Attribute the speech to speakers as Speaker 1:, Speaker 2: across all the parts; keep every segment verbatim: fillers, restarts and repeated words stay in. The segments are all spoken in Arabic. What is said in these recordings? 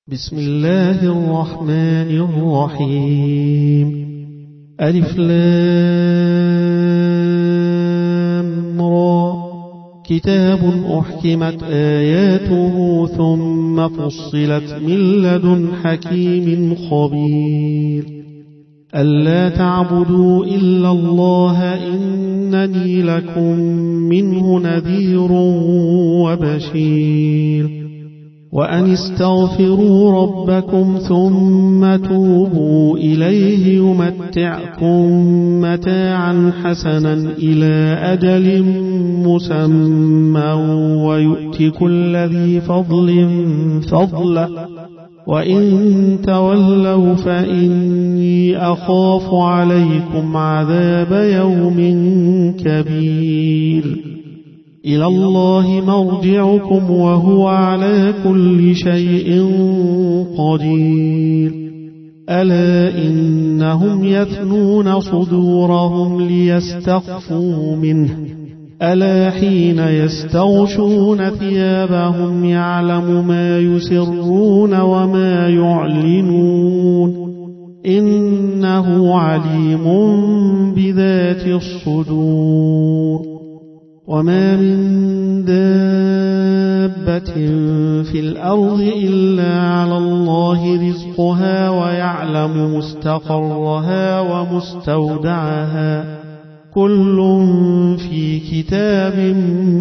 Speaker 1: بسم الله الرحمن الرحيم. ألف لام را. كتاب أحكمت آياته ثم فصلت من لدن حكيم خبير. ألا تعبدوا إلا الله إنني لكم منه نذير وبشير. وأن استغفروا ربكم ثم توبوا إليه يمتعكم متاعا حسنا إلى أجل مسمى ويؤتي كل ذي فضل فضله وإن تولوا فإني أخاف عليكم عذاب يوم كبير. إلى الله مرجعكم وهو على كل شيء قدير. ألا إنهم يثنون صدورهم ليستخفوا منه ألا حين يستغشون ثيابهم يعلم ما يسرون وما يعلنون إنه عليم بذات الصدور. وما من دابة في الأرض إلا على الله رزقها ويعلم مستقرها ومستودعها كل في كتاب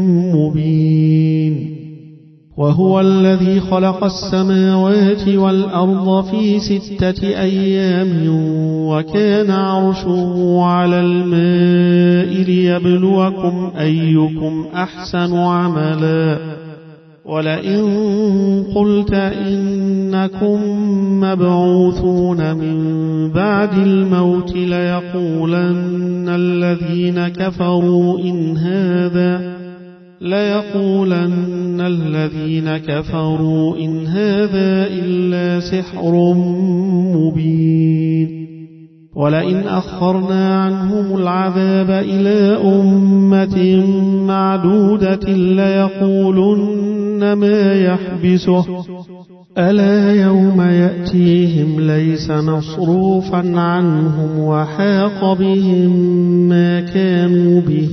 Speaker 1: مبين. وهو الذي خلق السماوات والأرض في ستة أيام وكان عرشه على الماء ليبلوكم أيكم أحسن عملا. ولئن قلت إنكم مبعوثون من بعد الموت ليقولن الذين كفروا إن هذا ليقولن الذين كفروا إن هذا إلا سحر مبين. ولئن أخرنا عنهم العذاب إلى أمة معدودة ليقولن ما يحبسه ألا يوم يأتيهم ليس مصروفا عنهم وحاق بهم ما كانوا به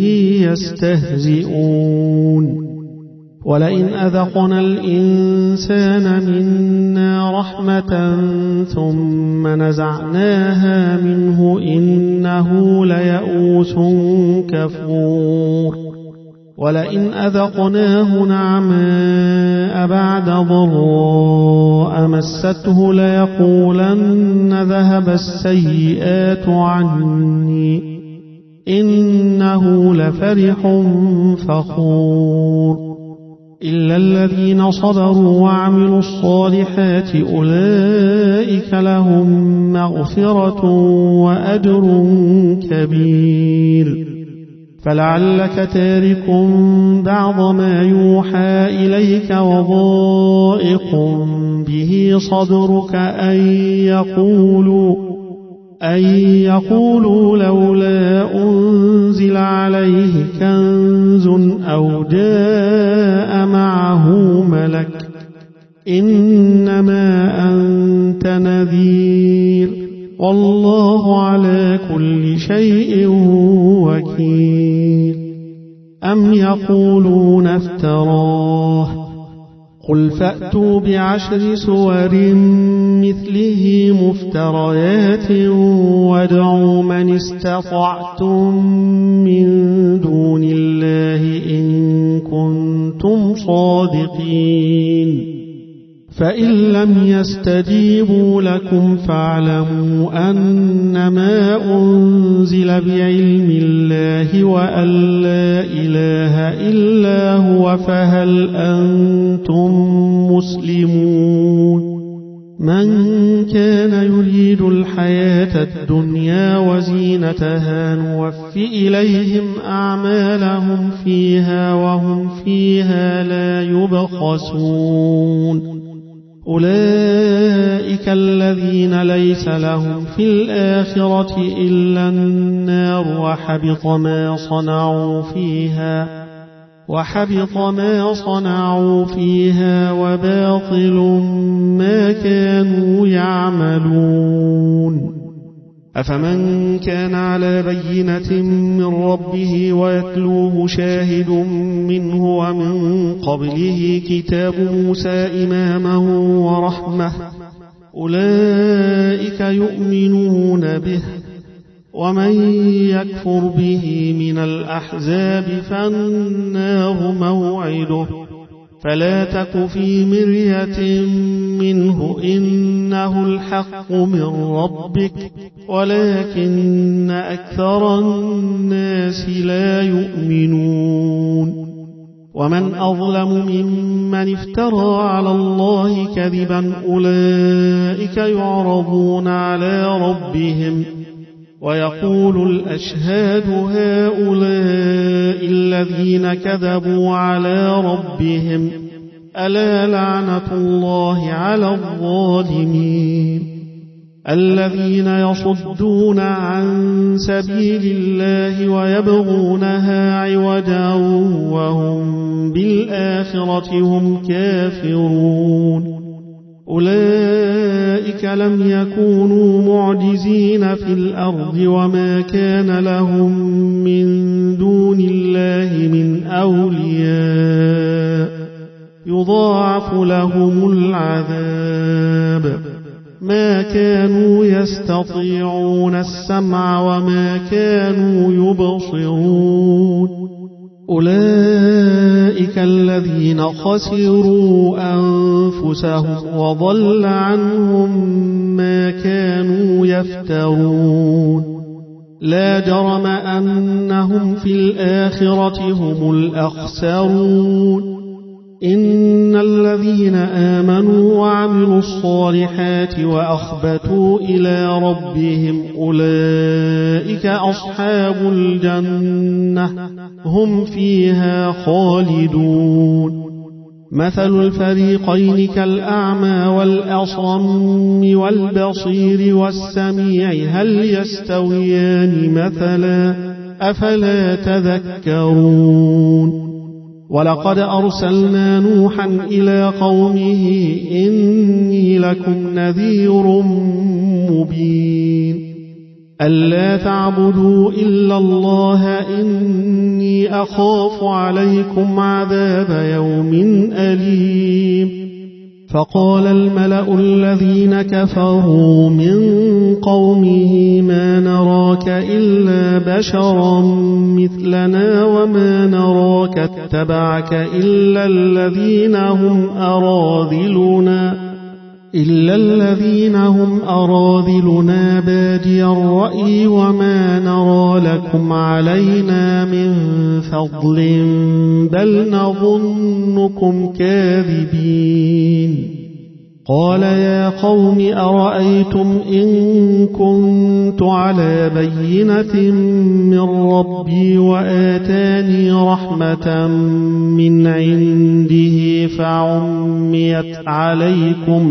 Speaker 1: يستهزئون. ولئن أذقنا الإنسان منا رحمة ثم نزعناها منه إنه ليئوس كفور. ولئن أذقناه نعماء بعد ضراء مسته ليقولن ذهب السيئات عني إنه لفرح فخور. إلا الذين صبروا وعملوا الصالحات أولئك لهم مغفرة وأجر كبير. فلعلك تارك بعض ما يوحى إليك وضائق به صدرك أن يقولوا أن يقولوا لولا أنزل عليه كنز أو جاء معه ملك إنما أنت نذير والله على كل شيء وكيل. أم يقولون افتراه قل فأتوا بعشر سور مثله مفتريات وادعوا من استطعتم من دون الله إن كنتم صادقين. فإن لم يستجيبوا لكم فاعلموا أنما أنزل بعلم الله وأن لا إله إلا هو فهل أنتم مسلمون. من كان يريد الحياة الدنيا وزينتها نوف إليهم أعمالهم فيها وهم فيها لا يبخسون. أولئك الذين ليس لهم في الآخرة إلا النار وحبط ما صنعوا فيها وحبط ما صنعوا فيها وباطل ما كانوا يعملون. أفمن كان على بينة من ربه ويتلوه شاهد منه ومن قبله كتاب موسى إماما ورحمة أولئك يؤمنون به، ومن يكفر به من الأحزاب فالنار موعده، فلا تك في مرية منه إنه الحق من ربك ولكن أكثر الناس لا يؤمنون. ومن أظلم ممن افترى على الله كذبا أولئك يعرضون على ربهم ويقول الأشهاد هؤلاء الذين كذبوا على ربهم ألا لعنة الله على الظالمين الذين يصدون عن سبيل الله ويبغونها عوجا وهم بالآخرة هم كافرون. أولئك لم يكونوا معجزين في الأرض وما كان لهم من دون الله من أولياء يضاعف لهم العذاب ما كانوا يستطيعون السمع وما كانوا يبصرون. أولئك الذين خسروا أنفسهم وضل عنهم ما كانوا يفترون. لا جرم أنهم في الآخرة هم الأخسرون. إن الذين آمنوا وعملوا الصالحات وأخبتوا إلى ربهم أولئك أصحاب الجنة هم فيها خالدون. مثل الفريقين كالأعمى والأصم والبصير والسميع هل يستويان مثلا أفلا تذكرون. ولقد أرسلنا نوحا إلى قومه إني لكم نذير مبين ألا تعبدوا إلا الله إني أخاف عليكم عذاب يوم أليم. فقال الملأ الذين كفروا من قومه ما نراك إلا بشرا مثلنا وما نراك اتبعك إلا الذين هم أراذلنا إلا الذين هم أراذلنا بادي الرأي وما نرى لكم علينا من فضل بل نظنكم كاذبين. قال يا قوم أرأيتم إن كنت على بينة من ربي وآتاني رحمة من عنده فعميت عليكم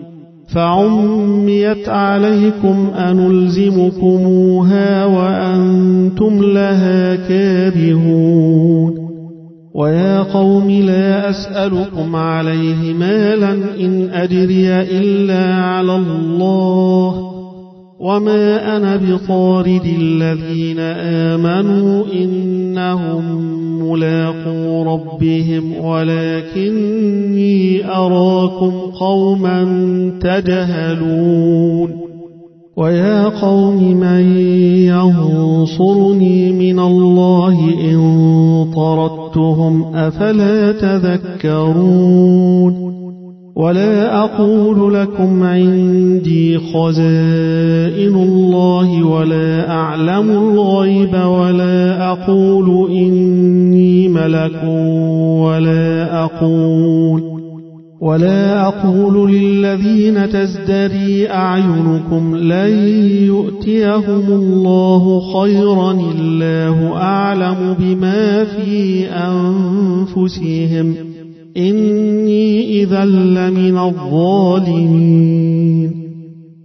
Speaker 1: فعميت عليكم أنلزمكموها وأنتم لها كارهون. ويا قوم لا أسألكم عليه مالا إن أجري إلا على الله وما أنا بطارد الذين آمنوا إنهم ملاقو ربهم ولكني أراكم قوما تجهلون. ويا قوم من ينصرني من الله إن طردتهم أفلا تذكرون. ولا أقول لكم عندي خزائن الله ولا أعلم الغيب ولا أقول إني ملك ولا أقول ولا أقول للذين تزدري أعينكم لن يؤتيهم الله خيرا الله أعلم بما في أنفسهم إني إذا لمن الظالمين.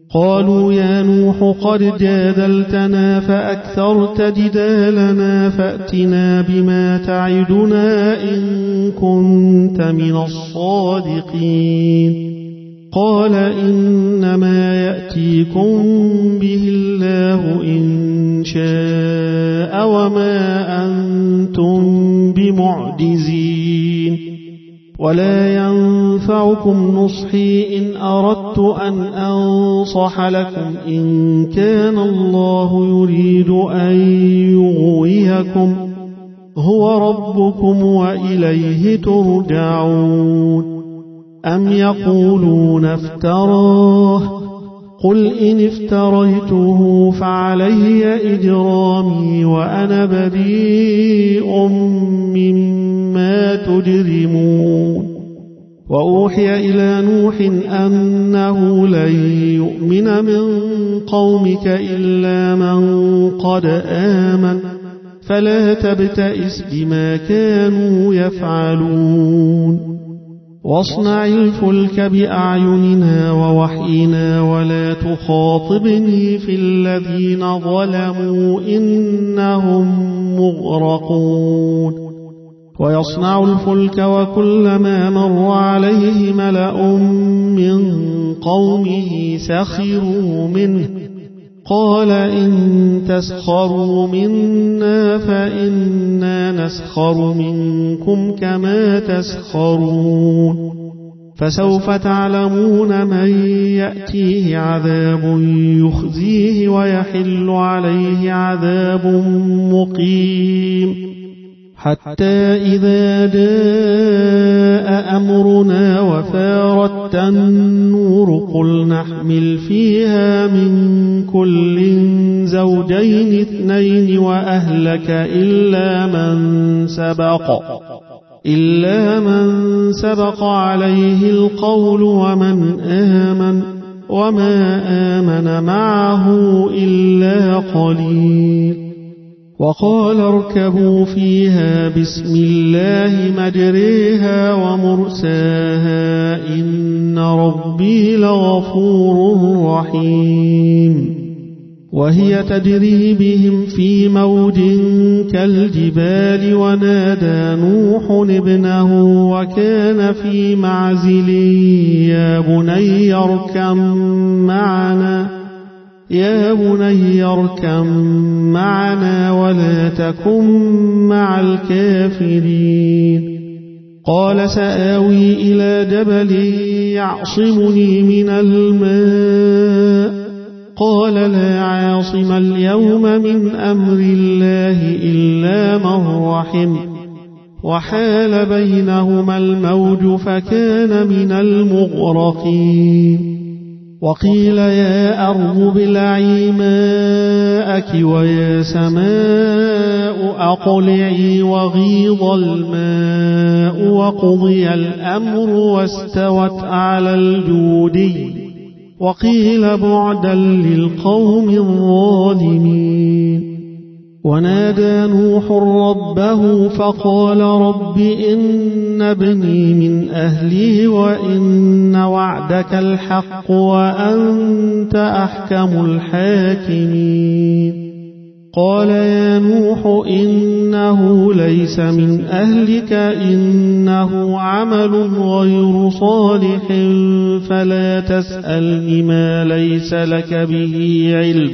Speaker 1: قالوا يا نوح قد جادلتنا فأكثرت جدالنا فأتنا بما تعدنا إن كنت من الصادقين قال إنما يأتيكم به الله إن شاء وما أنتم بمعجزين ولا ينفعكم نصحي إن أردت أن أنصح لكم إن كان الله يريد أن يغويكم هو ربكم وإليه ترجعون أم يقولون افتراه قل إن افتريته فعلي إجرامي وأنا بريء مما تجرمون وأوحي إلى نوح أنه لن يؤمن من قومك إلا من قد آمن فلا تبتئس بما كانوا يفعلون واصنع الفلك بأعيننا ووحينا ولا تخاطبني في الذين ظلموا إنهم مغرقون ويصنع الفلك وكلما مر عليه ملأ من قومه سخروا منه قال إن تسخروا منا فإنا نسخر منكم كما تسخرون فسوف تعلمون من يأتيه عذاب يخزيه ويحل عليه عذاب مقيم حتى إذا جاء أمرنا وفارت النور قل نحمل فيها من كل زوجين اثنين وأهلك إلا من سبق إلا من سبق عليه القول ومن آمن وما آمن معه إلا قليل وقال اركبوا فيها بسم الله مجريها ومرساها إن ربي لغفور رحيم وهي تجري بهم في موج كالجبال ونادى نوح ابنه وكان في معزل يا بني اركب معنا يا بني اركب معنا ولا تكن مع الكافرين قال سآوي إلى جبل يعصمني من الماء قال لا عاصم اليوم من أمر الله إلا من رحم وحال بينهما الموج فكان من المغرقين وقيل يا أرض ابلعي ماءك ويا سماء أقلعي وغيض الماء وقضي الأمر واستوت على الجودي وقيل بعدا للقوم الظالمين ونادى نوح ربه فقال رب إن ابني من أهلي وإن وعدك الحق وأنت أحكم الحاكمين قال يا نوح إنه ليس من أهلك إنه عمل غير صالح فلا تسألني ما ليس لك به علم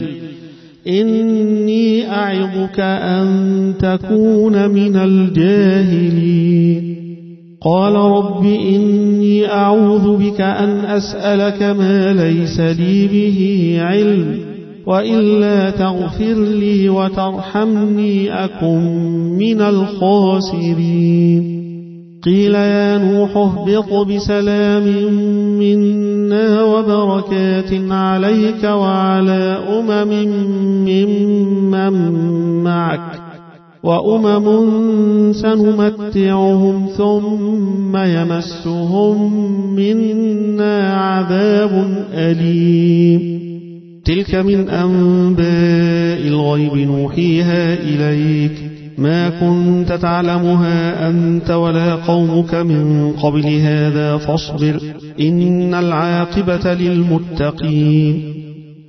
Speaker 1: إني أعظك أن تكون من الجاهلين قال رب إني أعوذ بك أن أسألك ما ليس لي به علم وإلا تغفر لي وترحمني أكن من الخاسرين قيل يا نوح اهبط بسلام منا وبركات عليك وعلى أمم ممن معك وأمم سنمتعهم ثم يمسهم منا عذاب أليم تلك من أنباء الغيب نوحيها إليك ما كنت تعلمها أنت ولا قومك من قبل هذا فاصبر إن العاقبة للمتقين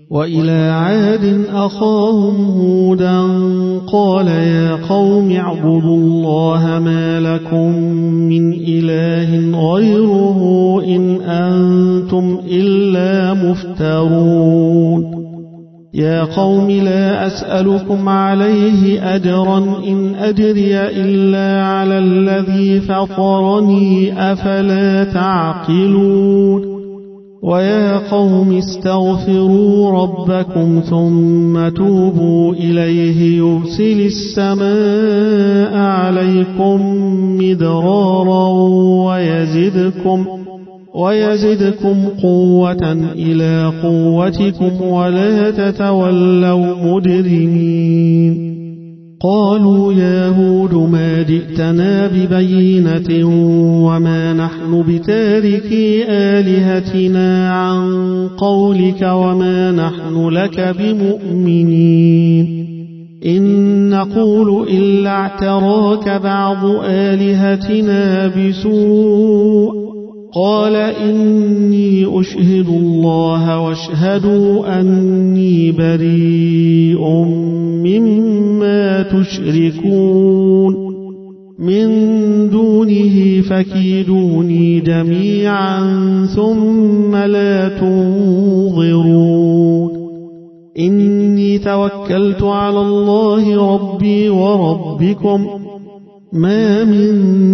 Speaker 1: وإلى عاد أخاهم هودا قال يا قوم اعبدوا الله ما لكم من إله غيره إن أنتم إلا مفترون يا قوم لا أسألكم عليه أجرا إن أجري إلا على الذي فطرني أفلا تعقلون ويا قوم استغفروا ربكم ثم توبوا إليه يرسل السماء عليكم مدرارا ويزدكم ويزدكم قوة إلى قوتكم ولا تتولوا مجرمين قالوا يا هود ما جئتنا ببينة وما نحن بتاركي آلهتنا عن قولك وما نحن لك بمؤمنين إن نقول إلا اعتراك بعض آلهتنا بسوء قال إني أشهد الله واشهدوا أني بريء مما تشركون من دونه فكيدوني جميعا ثم لا تنظرون إني توكلت على الله ربي وربكم ما من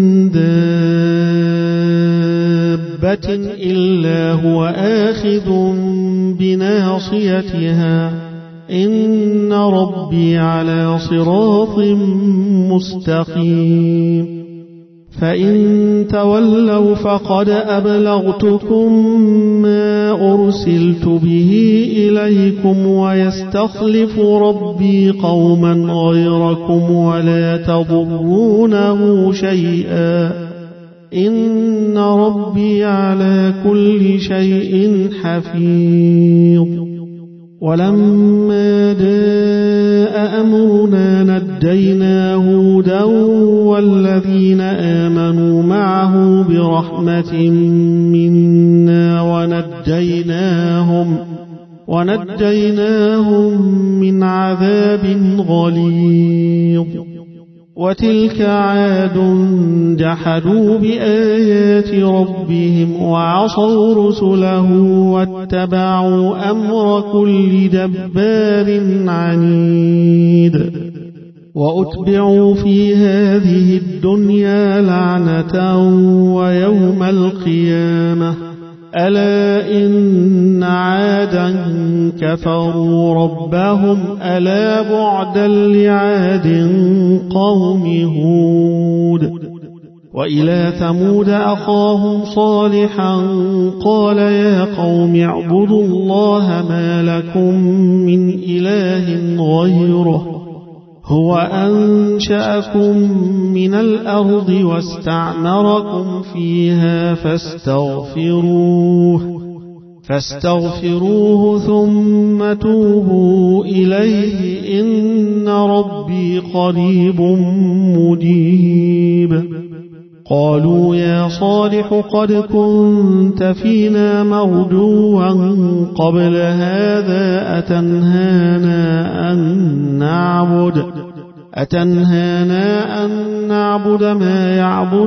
Speaker 1: دابة إلا هو آخذ بناصيتها إن ربي على صراط مستقيم فإن تولوا فقد أبلغتكم ما أرسلت به إليكم ويستخلف ربي قوما غيركم ولا تضرونه شيئا إن ربي على كل شيء حفيظ ولما جاء أمرنا نجينا هودا والذين آمنوا معه برحمة منا ونجيناهم ونجيناهم من عذاب غليظ وتلك عاد جحدوا بآيات ربهم وعصوا رسله واتبعوا أمر كل جبار عنيد وأتبعوا في هذه الدنيا لعنة ويوم القيامة ألا إن عادا كفروا ربهم ألا بعدا لعاد قوم هود وإلى ثمود أخاهم صالحا قال يا قوم اعبدوا الله ما لكم من إله غيره هو أنشأكم من الأرض واستعمركم فيها فاستغفروه فاستغفروه ثم توبوا إليه إن ربي قريب مجيب قالوا يا صالح قد كنت فينا مرجوا قبل هذا أتنهانا أن نعبد أتنهانا أن نعبد ما يعبد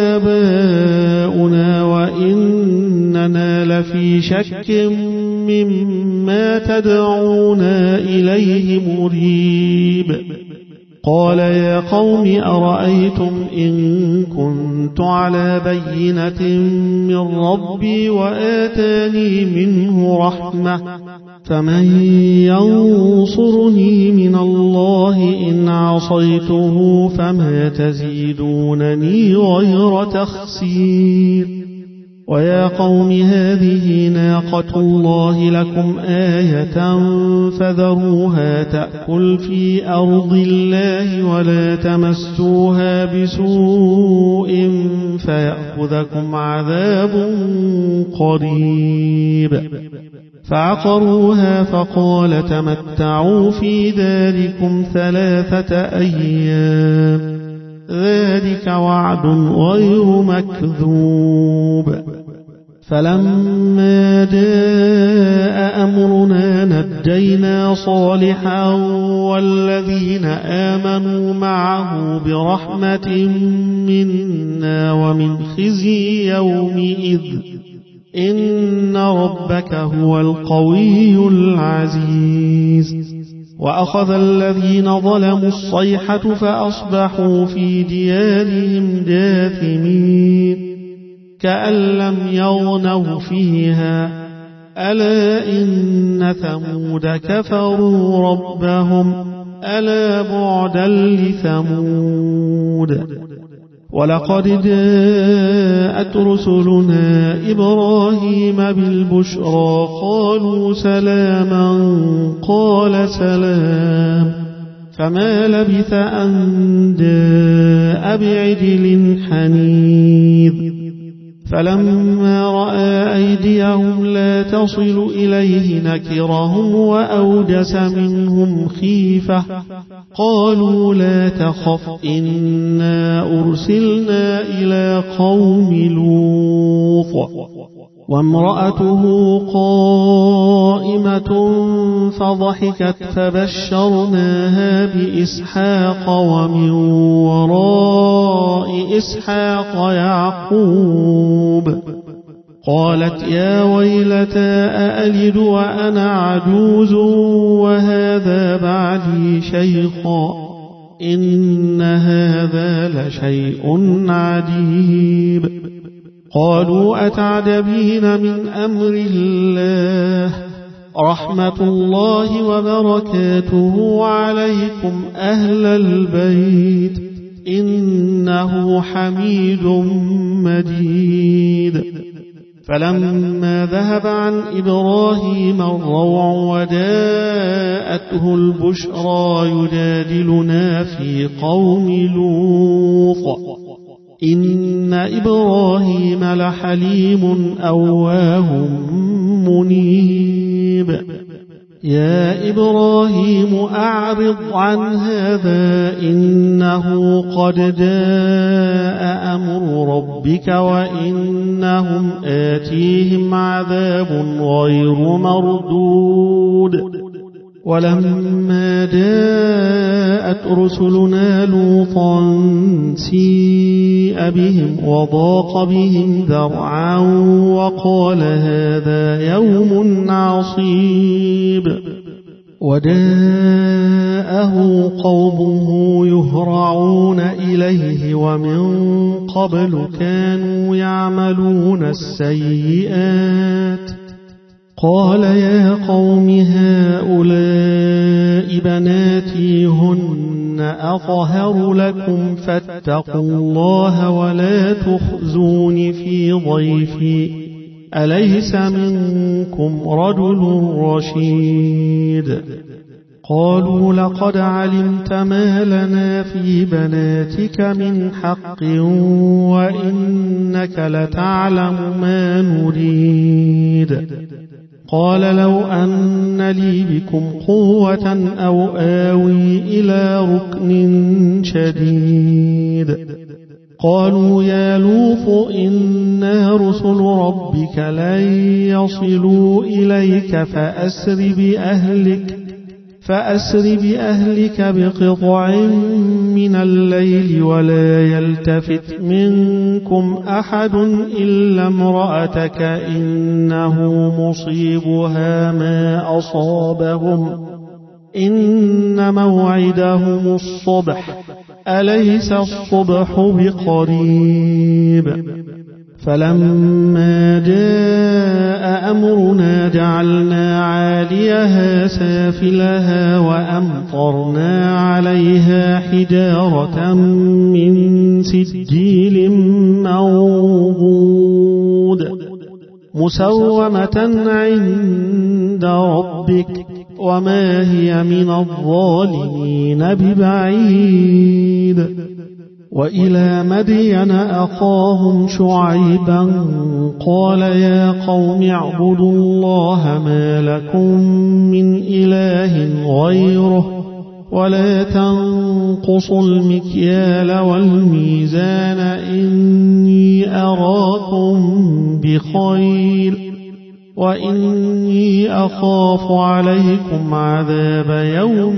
Speaker 1: آباؤنا وإننا لفي شك مما تدعونا إليه مريب قال يا قوم أرأيتم إن كنت على بينة من ربي وآتاني منه رحمة فمن ينصرني من الله إن عصيته فما تزيدونني غير تخسير ويا قوم هذه ناقة الله لكم آية فذروها تأكل في أرض الله ولا تمسوها بسوء فيأخذكم عذاب قريب فعقروها فقال تمتعوا في داركم ثلاثة أيام ذلك وعد غير مكذوب فلما جاء أمرنا ونجينا صالحا والذين آمنوا معه برحمة منا ومن خزي يومئذ إن ربك هو القوي العزيز وأخذ الذين ظلموا الصيحة فأصبحوا في ديارهم جاثمين كأن لم يغنوا فيها ألا إن ثمود كفروا ربهم ألا بعدا لثمود ولقد جاءت رسلنا إبراهيم بالبشرى قالوا سلاما قال سلام فما لبث أن جاء بعجل حنيذ فلما رأى أيديهم لا تصل إليه نكرهم وأوجس منهم خيفة قالوا لا تخف إنا أرسلنا إلى قوم لوط وامرأته قائمة فضحكت فبشرناها بإسحاق ومن وراء إسحاق يعقوب قالت يا ويلتى أألد وأنا عجوز وهذا بعدي شيخا إن هذا لشيء عجيب قالوا أتعجبين من أمر الله رحمة الله وبركاته عليكم أهل البيت إنه حميد مجيد فلما ذهب عن إبراهيم الروع وجاءته البشرى يجادلنا في قوم لوط إن إبراهيم لحليم أواه منيب يا إبراهيم أعرض عن هذا إنه قد جاء أمر ربك وإنهم آتيهم عذاب غير مردود ولما جاءت رسلنا لوطا سيء بهم وضاق بهم ذرعا وقال هذا يوم عصيب وجاءه قومه يهرعون إليه ومن قبل كانوا يعملون السيئات قال يا قوم هؤلاء بناتي هن أطهر لكم فاتقوا الله ولا تخزون في ضيفي أليس منكم رجل رشيد قالوا لقد علمت ما لنا في بناتك من حق وإنك لتعلم ما نريد قال لو أن لي بكم قوة أو آوي إلى ركن شديد قالوا يا لوط إنا رسل ربك لن يصلوا إليك فأسر بأهلك فأسر بأهلك بقطع من الليل ولا يلتفت منكم أحد إلا امرأتك إنه مصيبها ما أصابهم إن موعدهم الصبح أليس الصبح بقريب فلما جاء أمرنا جعلنا عاليها سافلها وأمطرنا عليها حجارة من سجيل منضود مسومة عند ربك وما هي من الظالمين ببعيد وإلى مدين أخاهم شعيبا قال يا قوم اعبدوا الله ما لكم من إله غيره ولا تنقصوا المكيال والميزان إني أراكم بخير وإني أخاف عليكم عذاب يوم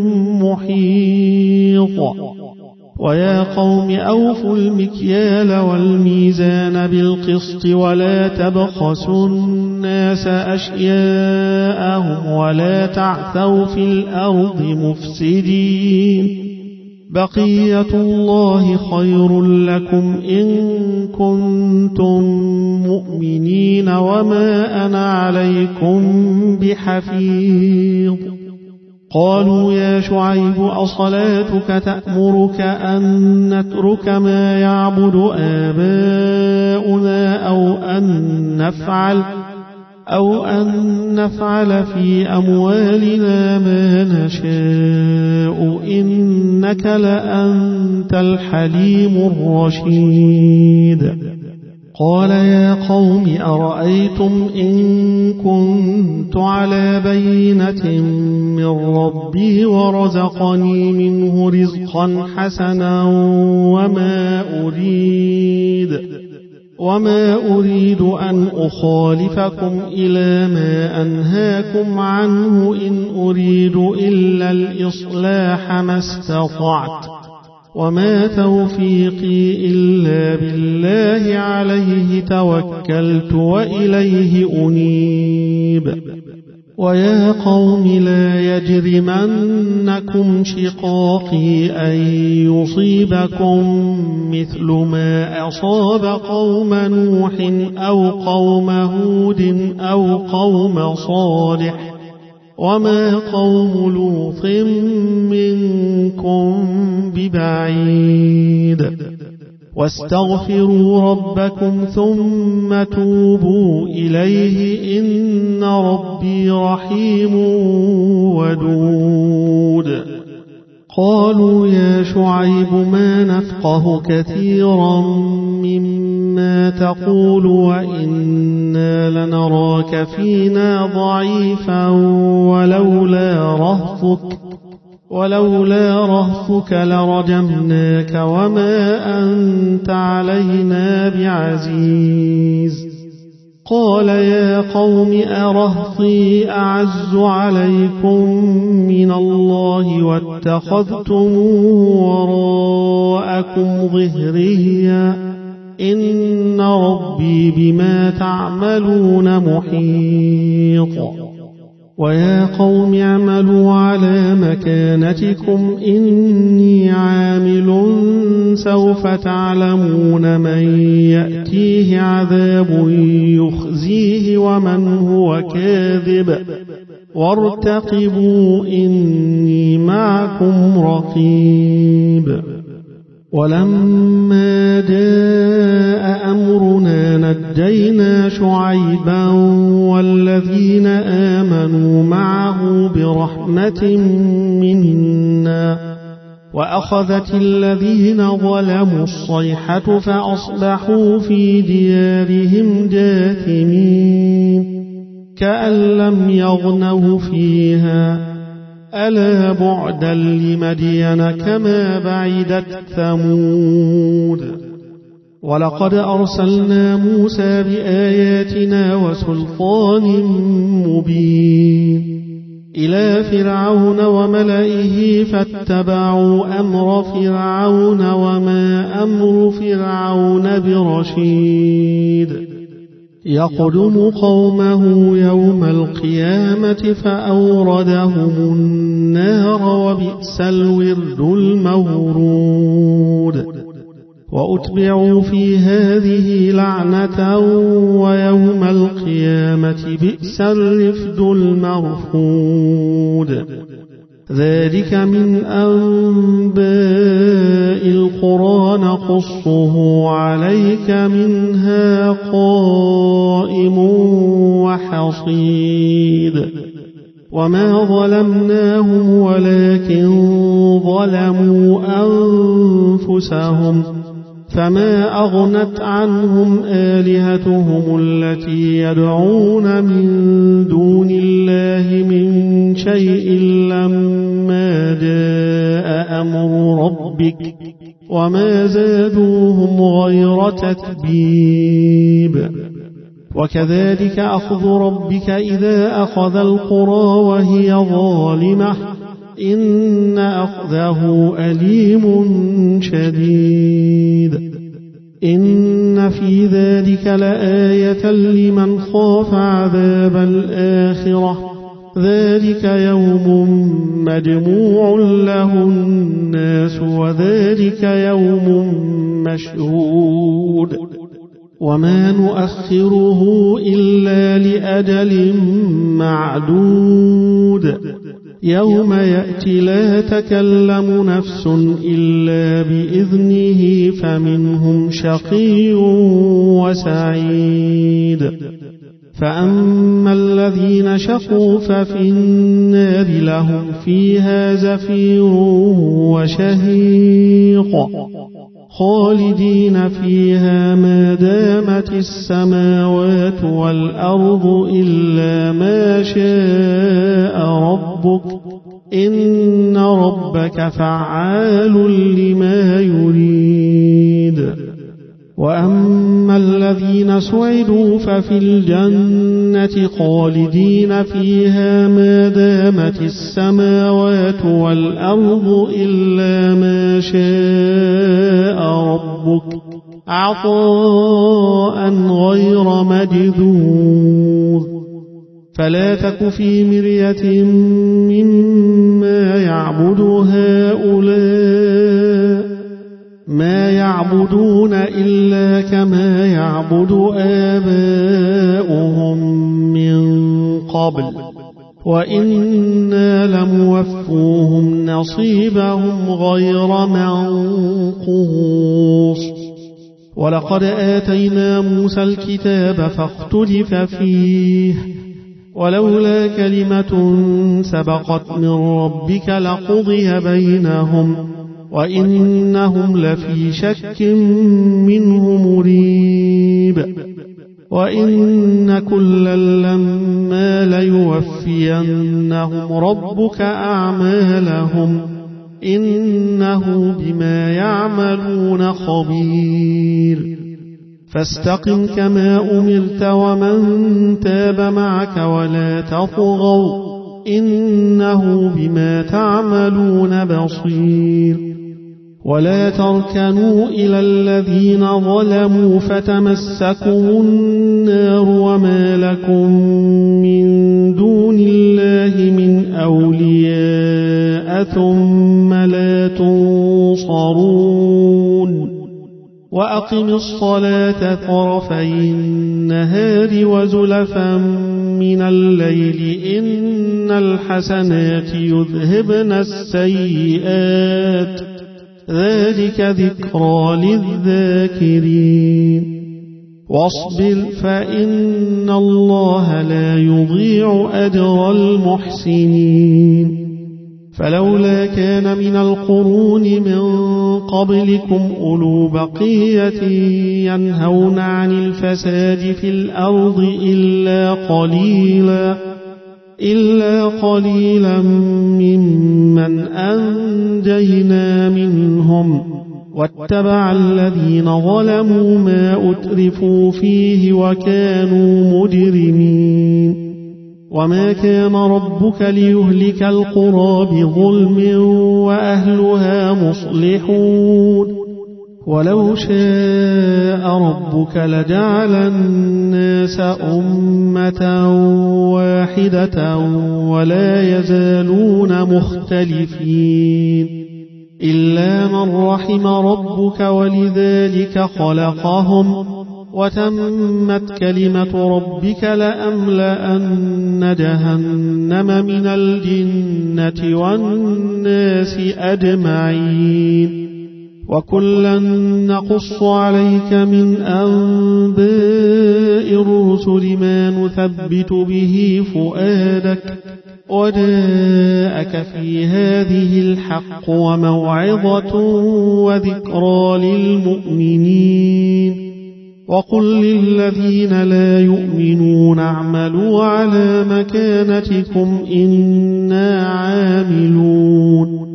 Speaker 1: محيط. ويا قوم أوفوا المكيال والميزان بالقسط ولا تبخسوا الناس أشياءهم ولا تعثوا في الأرض مفسدين. بقية الله خير لكم إن كنتم مؤمنين وما أنا عليكم بحفيظ. قالوا يا شعيب أصلاتك تأمرك أن نترك ما يعبد آباؤنا أو أن نفعل أو أن نفعل في أموالنا ما نشاء إنك لأنت الحليم الرشيد. قال يا قوم أرأيتم إن كنت على بينة من ربي ورزقني منه رزقا حسنا وما أريد وما أريد أن أخالفكم إلى ما أنهاكم عنه إن أريد إلا الإصلاح ما استطعت وما توفيقي إلا بالله عليه توكلت وإليه أنيب. ويا قوم لا يجرمنكم شقاقي أن يصيبكم مثل ما أصاب قوم نوح أو قوم هود أو قوم صالح وما قوم لوط منكم ببعيد. واستغفروا ربكم ثم توبوا إليه إن ربي رحيم ودود. قالوا يا شعيب ما نفقه كثيرا مما تقول وإنا لنراك فينا ضعيفا ولولا رهطك ولولا رهطك لرجمناك وما أنت علينا بعزيز. قال يا قوم أرهطي أعز عليكم من الله واتخذتموه وراءكم ظهريا إن ربي بما تعملون محيط. ويا قوم اعملوا على مكانتكم إني عامل سوف تعلمون من يأتيه عذاب يخزيه ومن هو كاذب وارتقبوا إني معكم رقيب. ولما جاء أمرنا نجينا شعيبا والذين آمنوا معه برحمة منا وأخذت الذين ظلموا الصيحة فأصبحوا في ديارهم جاثمين كأن لم يغنوا فيها ألا بعدا لمدين كما بعدت ثمود. ولقد أرسلنا موسى بآياتنا وسلطان مبين إلى فرعون وملئه فاتبعوا أمر فرعون وما أمر فرعون برشيد. يقدم قومه يوم القيامة فأوردهم النار وبئس الورد المورود. وأتبعوا في هذه لعنة ويوم القيامة بئس الرفد المرفود. ذلك من أنباء القرى نقصه عليك منها قائم وحصيد. وما ظلمناهم ولكن ظلموا أنفسهم فما أغنت عنهم آلهتهم التي يدعون من دون الله من شيء لما جاء أمر ربك وما زادوهم غير تتبيب. وكذلك أخذ ربك إذا أخذ القرى وهي ظالمة إن أخذه أليم شديد إن في ذلك لآية لمن خاف عذاب الآخرة ذلك يوم مجموع له الناس وذلك يوم مشهود وما نؤخره إلا لأجل معدود يوم يأتي لا تكلم نفس إلا بإذنه فمنهم شقي وسعيد فأما الذين شقوا ففي النار لهم فيها زفير وشهيق خالدين فيها ما دامت السماوات والأرض إلا ما شاء ربك إن ربك فعال لما يريد وأما الذين سعدوا ففي الجنة خالدين فيها ما دامت السماوات والأرض إلا ما شاء ربك عطاء غير مجذوذ فلا تك في مرية مما يعبد هؤلاء ما يعبدون إلا كما يعبد آباؤهم من قبل وإنا لموفوهم نصيبهم غير منقوص ولقد آتينا موسى الكتاب فاختلف فيه ولولا كلمة سبقت من ربك لقضي بينهم وإنهم لفي شك منه مريب وإن كلا لما ليوفينهم ربك أعمالهم إنه بما يعملون خبير فاستقم كما أمرت ومن تاب معك ولا تطغوا إنه بما تعملون بصير ولا تركنوا إلى الذين ظلموا فتمسكوا النار وما لكم من دون الله من أولياء ثم لا تنصرون وأقم الصلاة طرفي النهار وزلفا من الليل إن الحسنات يذهبن السيئات ذلك ذكرى للذاكرين واصبر فإن الله لا يضيع أجر المحسنين فلولا كان من القرون من قبلكم أولو بقية ينهون عن الفساد في الأرض إلا قليلا إلا قليلا ممن أنجينا منهم واتبع الذين ظلموا ما أترفوا فيه وكانوا مجرمين وما كان ربك ليهلك القرى بظلم وأهلها مصلحون ولو شاء ربك لجعل الناس أمة واحدة ولا يزالون مختلفين إلا من رحم ربك ولذلك خلقهم وتمت كلمة ربك لأملأن جهنم من الجنة والناس أجمعين وكلا نقص عليك من أنباء الرسل ما نثبت به فؤادك وجاءك في هذه الحق وموعظة وذكرى للمؤمنين وقل للذين لا يؤمنون اعملوا على مكانتكم إنا عاملون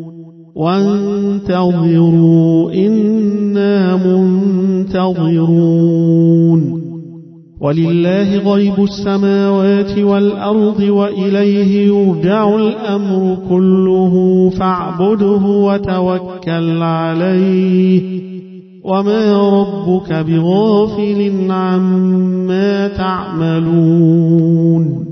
Speaker 1: وانتظروا إنا منتظرون ولله غيب السماوات والأرض وإليه يرجع الأمر كله فاعبده وتوكل عليه وما ربك بغافل عما تعملون